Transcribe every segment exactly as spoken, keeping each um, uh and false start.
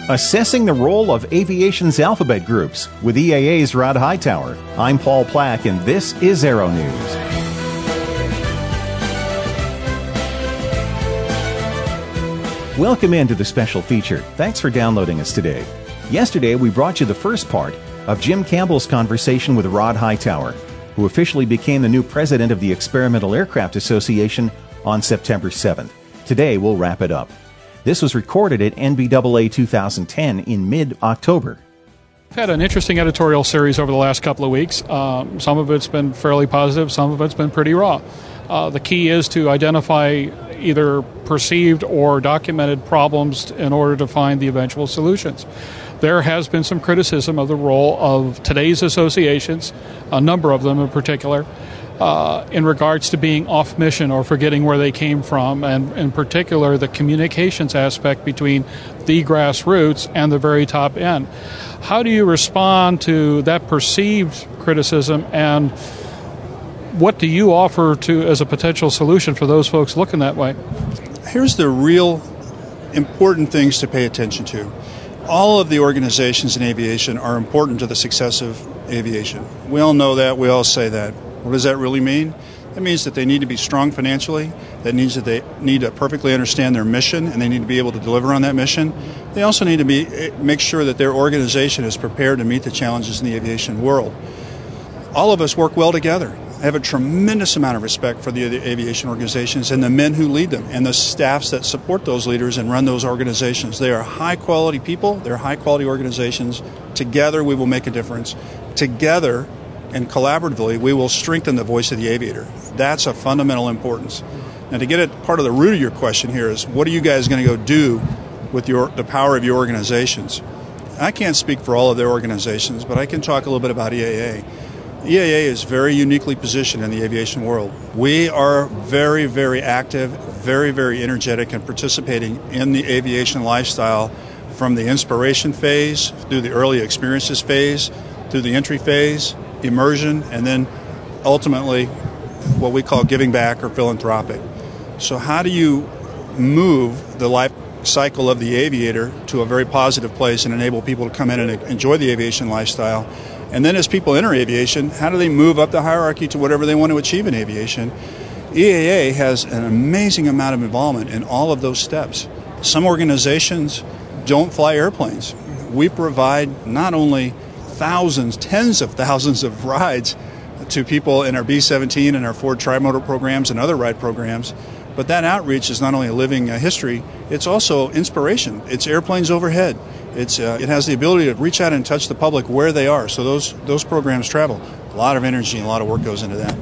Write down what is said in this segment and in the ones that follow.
Assessing the role of aviation's alphabet groups with E A A's Rod Hightower. I'm Paul Plack, and this is Aero News. Welcome into the special feature. Thanks for downloading us today. Yesterday, we brought you the first part of Jim Campbell's conversation with Rod Hightower, who officially became the new president of the Experimental Aircraft Association on September seventh. Today, we'll wrap it up. This was recorded at N B A A two thousand ten in mid-October. We've had an interesting editorial series over the last couple of weeks. Um, some of it's been fairly positive, some of it's been pretty raw. Uh, the key is to identify either perceived or documented problems in order to find the eventual solutions. There has been some criticism of the role of today's associations, a number of them in particular, uh, in regards to being off mission or forgetting where they came from, and in particular the communications aspect between the grassroots and the very top end. How do you respond to that perceived criticism, and what do you offer to as a potential solution for those folks looking that way? Here's the real important things to pay attention to. All of the organizations in aviation are important to the success of aviation. We all know that. We all say that. What does that really mean? That means that they need to be strong financially. That means that they need to perfectly understand their mission, and they need to be able to deliver on that mission. They also need to be make sure that their organization is prepared to meet the challenges in the aviation world. All of us work well together. I have a tremendous amount of respect for the aviation organizations and the men who lead them and the staffs that support those leaders and run those organizations. They are high-quality people. They're high-quality organizations. Together, we will make a difference. Together and collaboratively, we will strengthen the voice of the aviator. That's of fundamental importance. Now, to get at part of the root of your question here is, what are you guys going to go do with your the power of your organizations? I can't speak for all of their organizations, but I can talk a little bit about E A A. E A A is very uniquely positioned in the aviation world. We are very, very active, very, very energetic in participating in the aviation lifestyle from the inspiration phase, through the early experiences phase, through the entry phase, immersion, and then ultimately what we call giving back or philanthropic. So how do you move the life cycle of the aviator to a very positive place and enable people to come in and enjoy the aviation lifestyle? And then as people enter aviation, how do they move up the hierarchy to whatever they want to achieve in aviation? E A A has an amazing amount of involvement in all of those steps. Some organizations don't fly airplanes. We provide not only thousands, tens of thousands of rides to people in our B seventeen and our Ford Tri-Motor programs and other ride programs, but that outreach is not only a living uh, history, it's also inspiration. It's airplanes overhead. It's uh, it has the ability to reach out and touch the public where they are. So those those programs travel. A lot of energy and a lot of work goes into that.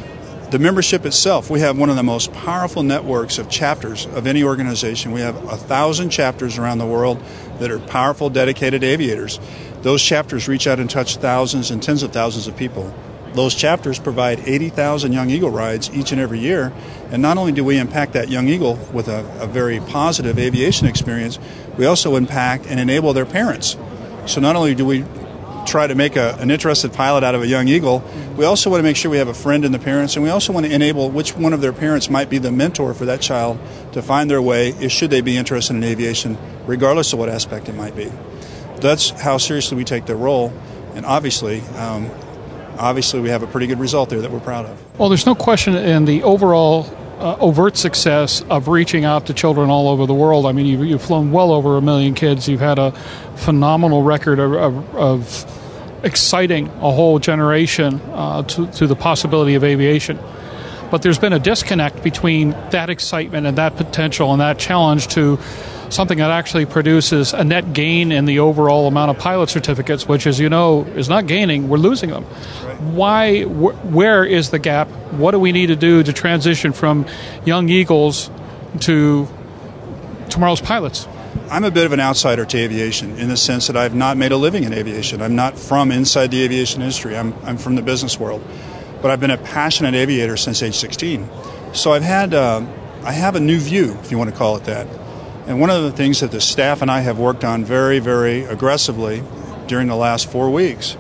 The membership itself, we have one of the most powerful networks of chapters of any organization. We have a thousand chapters around the world that are powerful, dedicated aviators. Those chapters reach out and touch thousands and tens of thousands of people. Those chapters provide eighty thousand Young Eagle rides each and every year. And not only do we impact that Young Eagle with a, a very positive aviation experience, we also impact and enable their parents. So not only do we try to make a, an interested pilot out of a Young Eagle, we also want to make sure we have a friend in the parents, and we also want to enable which one of their parents might be the mentor for that child to find their way, if should they be interested in aviation, regardless of what aspect it might be. That's how seriously we take their role, and obviously, um, obviously we have a pretty good result there that we're proud of. Well, there's no question in the overall uh, overt success of reaching out to children all over the world. I mean, you've, you've flown well over a million kids. You've had a phenomenal record of, of, of exciting a whole generation uh, to, to the possibility of aviation. But there's been a disconnect between that excitement and that potential and that challenge to something that actually produces a net gain in the overall amount of pilot certificates, which, as you know, is not gaining, we're losing them. Right. Why, wh- where is the gap? What do we need to do to transition from Young Eagles to tomorrow's pilots? I'm a bit of an outsider to aviation in the sense that I've not made a living in aviation. I'm not from inside the aviation industry. I'm, I'm from the business world. But I've been a passionate aviator since age sixteen. So I've had, uh, I have a new view, if you want to call it that. And one of the things that the staff and I have worked on very, very aggressively during the last four weeks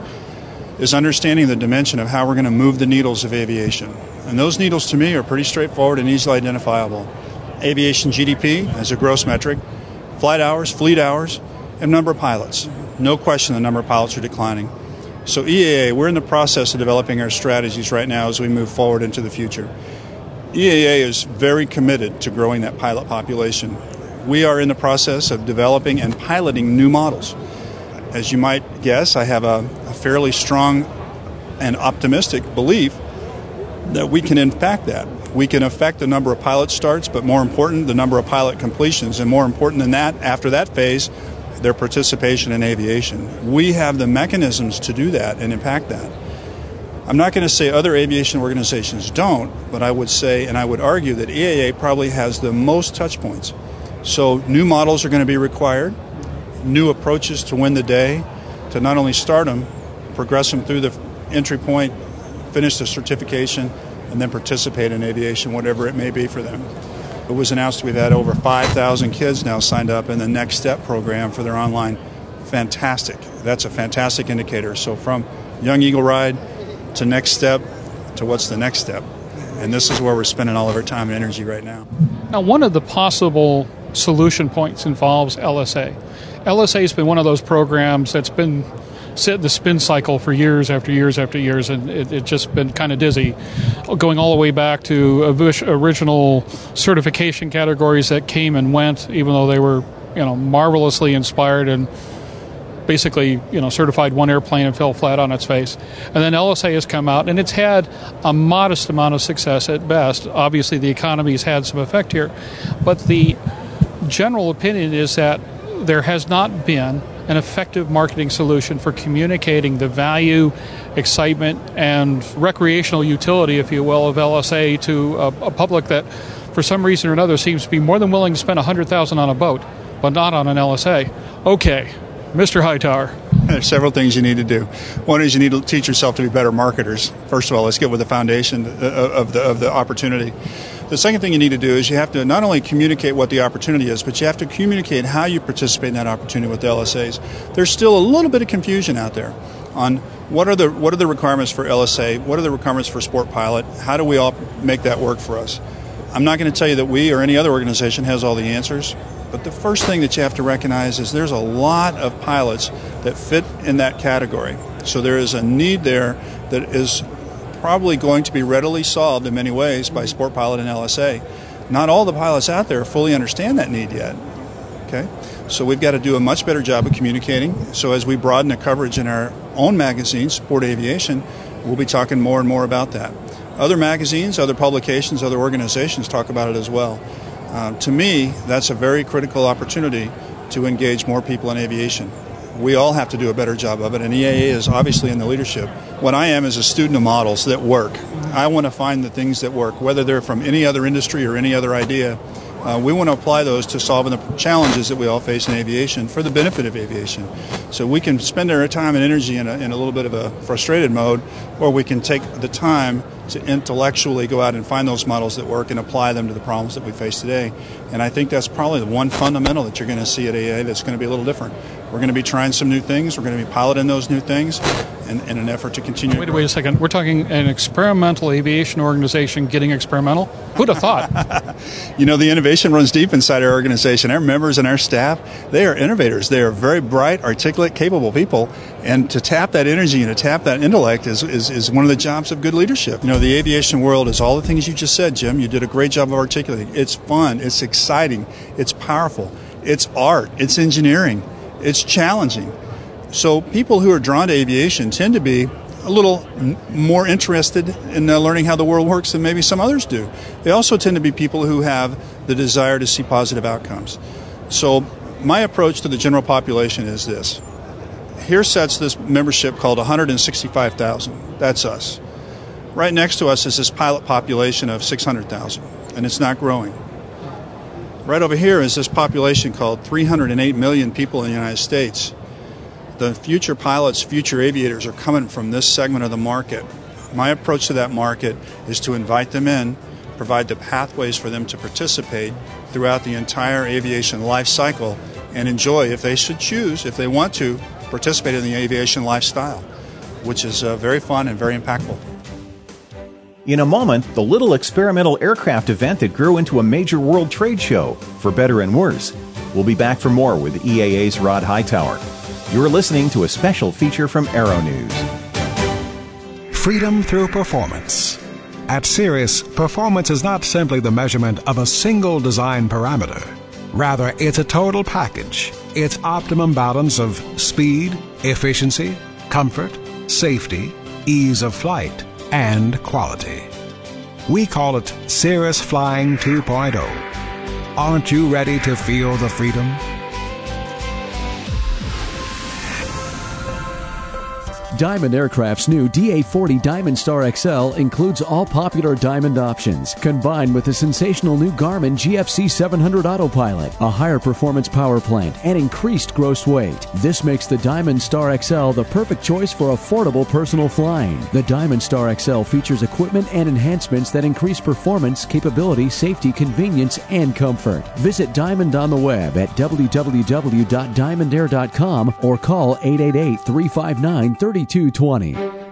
is understanding the dimension of how we're going to move the needles of aviation. And those needles, to me, are pretty straightforward and easily identifiable. Aviation G D P as a gross metric, flight hours, fleet hours, and number of pilots. No question the number of pilots are declining. So E A A, we're in the process of developing our strategies right now as we move forward into the future. E A A is very committed to growing that pilot population. We are in the process of developing and piloting new models. As you might guess, I have a, a fairly strong and optimistic belief that we can impact that. We can affect the number of pilot starts, but more important, the number of pilot completions, and more important than that, after that phase, their participation in aviation. We have the mechanisms to do that and impact that. I'm not going to say other aviation organizations don't, but I would say, and I would argue, that E A A probably has the most touch points. So new models are going to be required, new approaches to win the day, to not only start them, progress them through the entry point, finish the certification, and then participate in aviation, whatever it may be for them. It was announced we've had over five thousand kids now signed up in the Next Step program for their online. Fantastic. That's a fantastic indicator. So from Young Eagle Ride to Next Step to what's the next step. And this is where we're spending all of our time and energy right now. Now, one of the possible solution points involves L S A. L S A has been one of those programs that's been set the spin cycle for years after years after years, and it, it's just been kind of dizzy, going all the way back to original certification categories that came and went, even though they were, you know, marvelously inspired and basically, you know, certified one airplane and fell flat on its face. And then L S A has come out, and it's had a modest amount of success at best. Obviously, the economy has had some effect here, but the general opinion is that there has not been an effective marketing solution for communicating the value, excitement, and recreational utility, if you will, of L S A to a, a public that, for some reason or another, seems to be more than willing to spend one hundred thousand dollars on a boat, but not on an L S A. Okay, Mister Hightower. There's several things you need to do. One is you need to teach yourself to be better marketers. First of all, let's get with the foundation of the of the opportunity. The second thing you need to do is you have to not only communicate what the opportunity is, but you have to communicate how you participate in that opportunity with the L S As. There's still a little bit of confusion out there on what are the what are the requirements for L S A, what are the requirements for Sport Pilot, how do we all make that work for us. I'm not going to tell you that we or any other organization has all the answers, but the first thing that you have to recognize is there's a lot of pilots that fit in that category. So there is a need there that is probably going to be readily solved in many ways by Sport Pilot and L S A. Not all the pilots out there fully understand that need yet. Okay, so we've got to do a much better job of communicating. So as we broaden the coverage in our own magazine, Sport Aviation, we'll be talking more and more about that. Other magazines, other publications, other organizations talk about it as well. Uh, to me, that's a very critical opportunity to engage more people in aviation. We all have to do a better job of it, and E A A is obviously in the leadership. What I am is a student of models that work. I want to find the things that work, whether they're from any other industry or any other idea. Uh, we want to apply those to solving the challenges that we all face in aviation for the benefit of aviation. So we can spend our time and energy in a, in a little bit of a frustrated mode, or we can take the time to intellectually go out and find those models that work and apply them to the problems that we face today. And I think that's probably the one fundamental that you're going to see at A A that's going to be a little different. We're going to be trying some new things. We're going to be piloting those new things in, in an effort to continue. Wait, wait a second. We're talking an experimental aviation organization getting experimental? Who'd have thought? You know, the innovation runs deep inside our organization. Our members and our staff, they are innovators. They are very bright, articulate, capable people. And to tap that energy and to tap that intellect is, is, is one of the jobs of good leadership. You know, the aviation world is all the things you just said, Jim. You did a great job of articulating. It's fun. It's exciting. It's powerful. It's art. It's engineering. It's challenging. So people who are drawn to aviation tend to be a little m- more interested in uh, learning how the world works than maybe some others do. They also tend to be people who have the desire to see positive outcomes. So my approach to the general population is this. Here sets this membership called one hundred sixty-five thousand. That's us. Right next to us is this pilot population of six hundred thousand, and it's not growing. Right over here is this population called three hundred eight million people in the United States. The future pilots, future aviators are coming from this segment of the market. My approach to that market is to invite them in, provide the pathways for them to participate throughout the entire aviation life cycle and enjoy, if they should choose, if they want to, participate in the aviation lifestyle, which is uh, very fun and very impactful. In a moment, the little experimental aircraft event that grew into a major world trade show, for better and worse. We'll be back for more with E A A's Rod Hightower. You're listening to a special feature from Aero News. Freedom through performance. At Cirrus, performance is not simply the measurement of a single design parameter. Rather, it's a total package. It's optimum balance of speed, efficiency, comfort, safety, ease of flight, and quality. We call it Cirrus Flying two point oh. Aren't you ready to feel the freedom? Diamond Aircraft's new D A forty Diamond Star X L includes all popular Diamond options, combined with the sensational new Garmin G F C seven hundred Autopilot, a higher performance power plant, and increased gross weight. This makes the Diamond Star X L the perfect choice for affordable personal flying. The Diamond Star X L features equipment and enhancements that increase performance, capability, safety, convenience, and comfort. Visit Diamond on the web at w w w dot diamond air dot com or call eight eight eight, three five nine, three two two zero.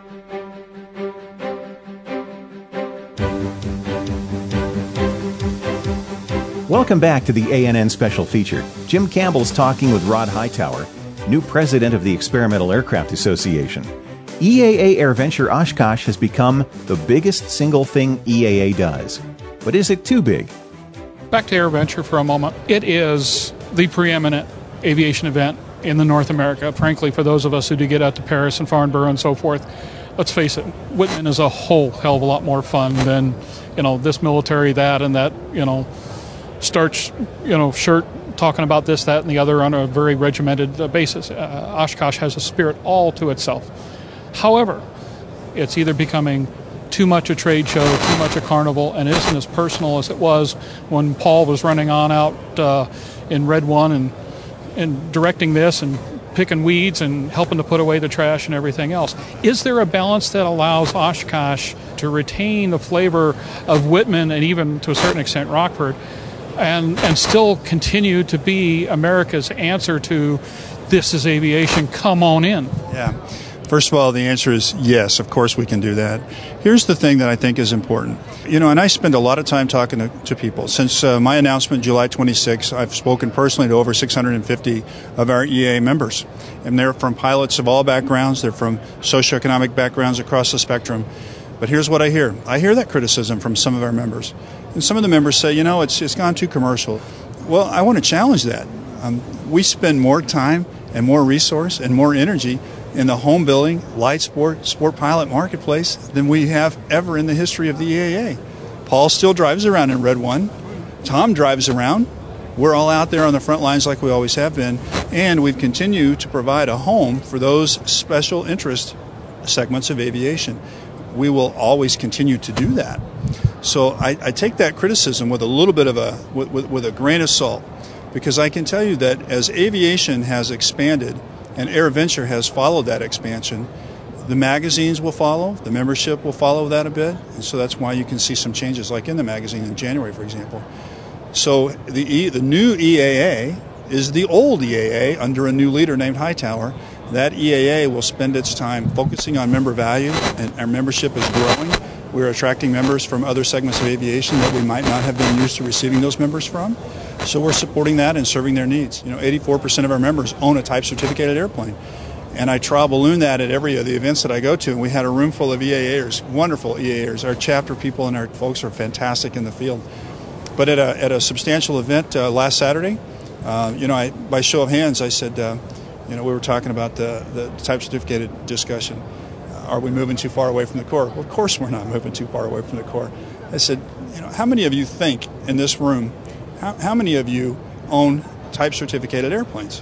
Welcome back to the A N N special feature. Jim Campbell's talking with Rod Hightower, new president of the Experimental Aircraft Association. E A A AirVenture Oshkosh has become the biggest single thing E A A does. But is it too big? Back to AirVenture for a moment. It is the preeminent aviation event in the North America. Frankly, for those of us who do get out to Paris and Farnborough and so forth, let's face it, Whitman is a whole hell of a lot more fun than, you know, this military, that, and that, you know, starch, you know, shirt talking about this, that, and the other on a very regimented uh, basis. Uh, Oshkosh has a spirit all to itself. However, it's either becoming too much a trade show, too much a carnival, and isn't as personal as it was when Paul was running on out uh, in Red One and and directing this and picking weeds and helping to put away the trash and everything else. Is there a balance that allows Oshkosh to retain the flavor of Whitman and even to a certain extent Rockford and, and still continue to be America's answer to this is aviation, come on in? Yeah. First of all, the answer is yes, of course we can do that. Here's the thing that I think is important. You know, and I spend a lot of time talking to, to people. Since uh, my announcement July twenty-sixth, I've spoken personally to over six hundred fifty of our E A A members. And they're from pilots of all backgrounds. They're from socioeconomic backgrounds across the spectrum. But here's what I hear. I hear that criticism from some of our members. And some of the members say, you know, it's, it's gone too commercial. Well, I want to challenge that. Um, we spend more time and more resource and more energy in the home building, light sport, sport pilot marketplace than we have ever in the history of the E A A. Paul still drives around in Red One. Tom drives around. We're all out there on the front lines like we always have been. And we've continued to provide a home for those special interest segments of aviation. We will always continue to do that. So I, I take that criticism with a little bit of a, with, with, with a grain of salt, because I can tell you that as aviation has expanded, and AirVenture has followed that expansion, the magazines will follow, the membership will follow that a bit, and so that's why you can see some changes, like in the magazine in January, for example. So the e, the new E A A is the old E A A under a new leader named Hightower. That E A A will spend its time focusing on member value, and our membership is growing. We're attracting members from other segments of aviation that we might not have been used to receiving those members from. So we're supporting that and serving their needs. You know, eighty-four percent of our members own a type certificated airplane. And I trial balloon that at every of the events that I go to, and we had a room full of E A Ers, wonderful E A Ers. Our chapter people and our folks are fantastic in the field. But at a, at a substantial event uh, last Saturday, uh, you know, I, by show of hands, I said, uh, you know, we were talking about the, the type certificated discussion. Uh, are we moving too far away from the core? Well, of course we're not moving too far away from the core. I said, you know, how many of you think in this room, how, how many of you own type certificated airplanes?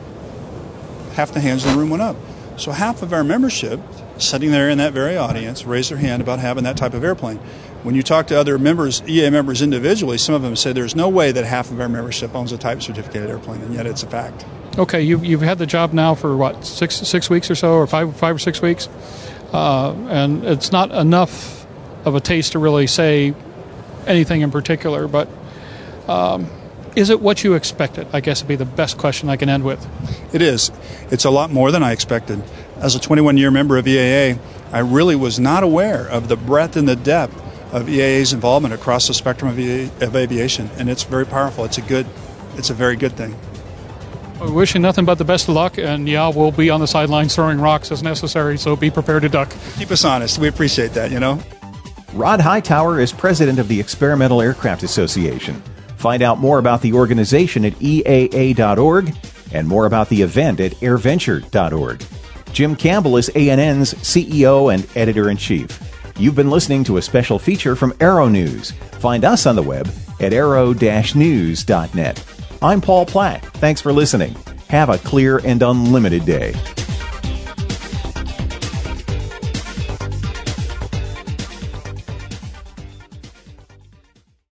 Half the hands in the room went up. So half of our membership, sitting there in that very audience, raised their hand about having that type of airplane. When you talk to other members, E A members individually, some of them say there's no way that half of our membership owns a type certificated airplane, and yet it's a fact. Okay, you've, you've had the job now for, what, six six weeks or so, or five five or six weeks? Uh, and it's not enough of a taste to really say anything in particular, but um, is it what you expected? I guess would be the best question I can end with. It is. It's a lot more than I expected. As a twenty-one-year member of E A A, I really was not aware of the breadth and the depth of E A A's involvement across the spectrum of, e- of aviation, and it's very powerful. It's a good it's a very good thing. We wish you nothing but the best of luck, and yeah, we'll be on the sidelines throwing rocks as necessary, so be prepared to duck. Keep us honest. We appreciate that, you know. Rod Hightower is president of the Experimental Aircraft Association. Find out more about the organization at E A A dot org and more about the event at airventure dot org. Jim Campbell is A N N's C E O and editor-in-chief. You've been listening to a special feature from Aero News. Find us on the web at aero dash news dot net. I'm Paul Platt. Thanks for listening. Have a clear and unlimited day.